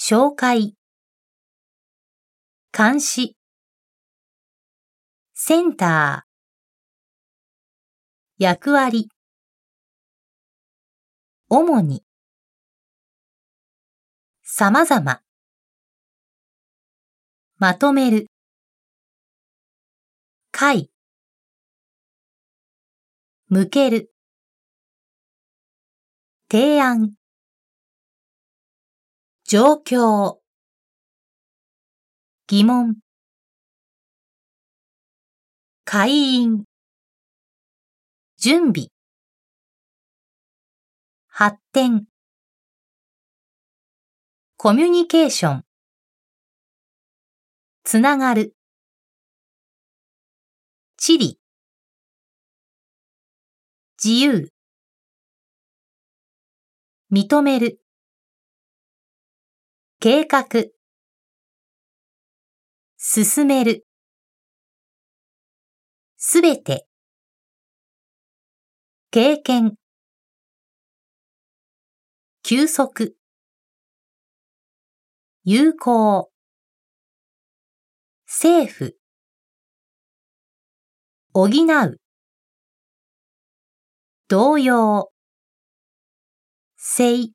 紹介、監視、センター、役割、主に、さまざま、まとめる、解、向ける、提案、状況、疑問、会員、準備、発展、コミュニケーション、つながる、地理、自由、認める、計画、進める、すべて、経験、休息、有効、政府、補う、同様、正、